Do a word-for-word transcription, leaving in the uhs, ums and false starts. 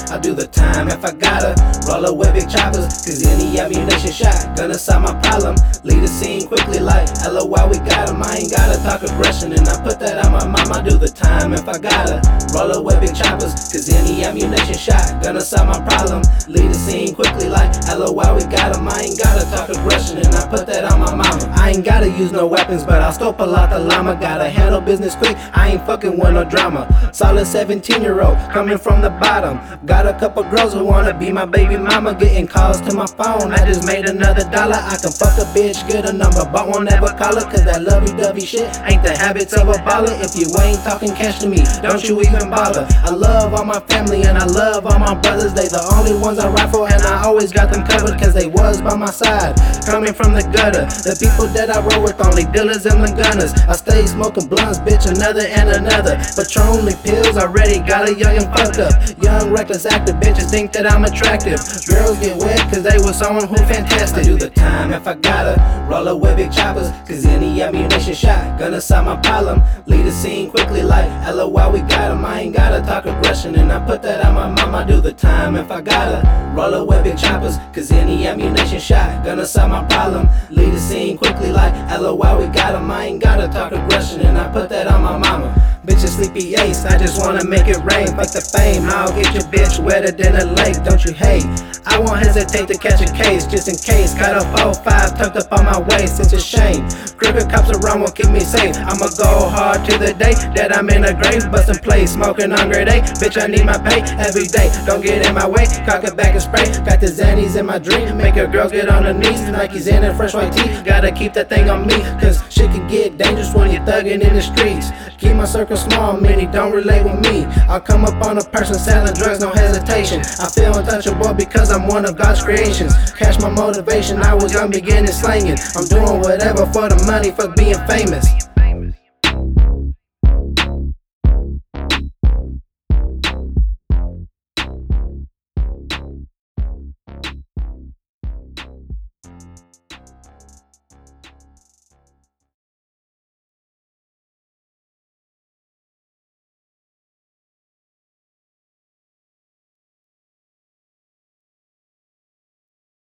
I'll do the time if I gotta. Roll up with big choppers, cause any ammunition shot gonna solve my problem. Lead the scene quickly like L O L, we got 'em. I ain't gotta talk aggression, and I put that on my mom. I'll do the time if I gotta. Roll up with big choppers, cause any ammunition shot gonna solve my problem. Lead the scene quickly like L O L, we got 'em. I ain't gotta talk aggression, and I put that on my mama. I ain't gotta use no weapons, but I'll scope a lot the llama. Gotta handle business quick, I ain't fucking with no drama. Solid seventeen year old, coming from the bottom. Got a couple girls who wanna be my baby mama. Getting calls to my phone, I just made another dollar. I can fuck a bitch, get a number, but won't ever call her. Cause that lovey-dovey shit ain't the habits of a baller. If you ain't talking cash to me, don't you even bother. I love all my family and I love all my brothers. They the only ones I ride for, and I always got them covered. Cause they was by my side, coming from the gutter. The people that I roll with, only dealers and the gunners. I stay smoking blunts, bitch, another and another. Patron only pills, already got a young and fucked up. Young reckless active bitches think that I'm attractive. Girls get wet cause they with someone who fantastic. I do the time if I gotta. Roll up with big choppers, cause any ammunition shot gonna solve my problem. Lead the scene quickly like L O L, we got 'em. I ain't gotta talk aggression, and I put that on my mom. I do the time if I gotta. Roll up with big choppers, cause any ammunition shot gonna solve my problem. Lead the scene quickly like L O L, we got 'em. I ain't gotta talk aggression, and I put that on my mama. Bitch, a sleepy ace, I just wanna make it rain. Fuck the fame, I'll get your bitch wetter than a lake, don't you hate? I won't hesitate to catch a case, just in case. Got a four five tucked up on my waist, it's a shame. Crooked cops around won't keep me safe. I'ma go hard to the day that I'm in a grave. Bustin' plays, smoking on grade A. Bitch, I need my pay every day, don't get in my way. Cock it back and spray, got the Xannies in my dream. Make a girl get on her knees, Nikes in and fresh white tee. Gotta keep that thing on me, cause shit can get dangerous when you're thuggin' in the streets. Keep my circle small, many don't relate with me. I'll come up on a person selling drugs, no hesitation. I feel untouchable because I'm one of God's creations. Cash my motivation, I was young, beginning slanging. I'm doing whatever for the money, fuck being famous.